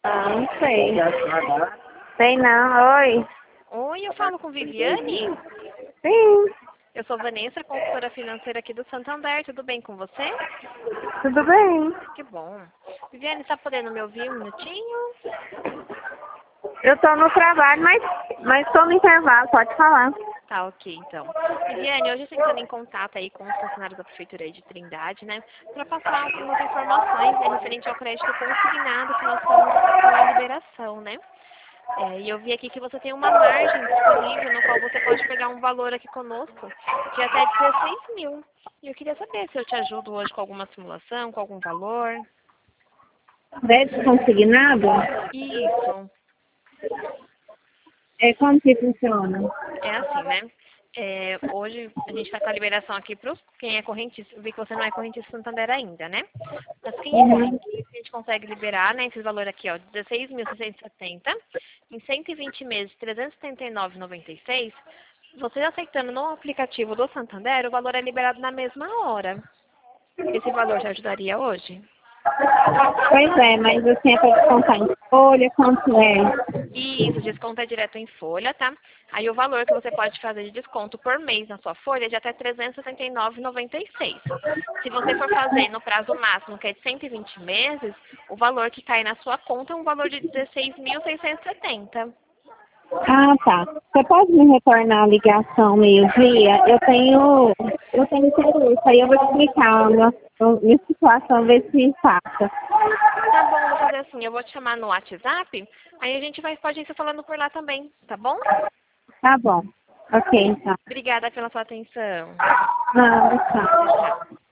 Ah, não sei. Sei não, oi. Oi, eu falo com Viviane? Sim, Eu sou Vanessa, consultora financeira aqui do Santander. Tudo bem com você? tudo bem. Que bom. Viviane, está podendo me ouvir um minutinho? Eu tô no trabalho, mas tô no intervalo, pode falar. Tá, ok, então. Viviane, hoje eu estou entrando em contato aí com os funcionários da Prefeitura aí de Trindade, né? Para passar algumas informações, né, referente ao crédito consignado que nós estamos com a liberação, né? E eu vi aqui que você tem uma margem disponível no qual você pode pegar um valor aqui conosco de até 16 mil. E eu queria saber se eu te ajudo hoje com alguma simulação, com algum valor. Deve consignado? Isso. É como que funciona? É assim, né? Hoje a gente está com a liberação aqui para quem é correntista. Eu vi que você não é correntista Santander ainda, né? Mas quem é Uhum. correntista, a gente consegue liberar, né, esse valor aqui, ó, 16.670, em 120 meses, 379,96. Você aceitando no aplicativo do Santander, o valor é liberado na mesma hora. Esse valor já ajudaria hoje? Pois é, mas assim é pra descontar em folha, quanto é? Isso, desconto é direto em folha, tá? Aí o valor que você pode fazer de desconto por mês na sua folha é de até R$ 369,96. Se você for fazer no prazo máximo, que é de 120 meses, o valor que cai na sua conta é um valor de 16.670. Ah, tá. Você pode me retornar a ligação meio-dia? Eu tenho interesse, aí eu vou explicar minha situação, ver se passa. Tá bom, vou fazer assim, eu vou te chamar no WhatsApp, aí a gente pode ir se falando por lá também, tá bom? Tá bom. Ok, então. Obrigada pela sua atenção. Não, Tchau, tá. tchau.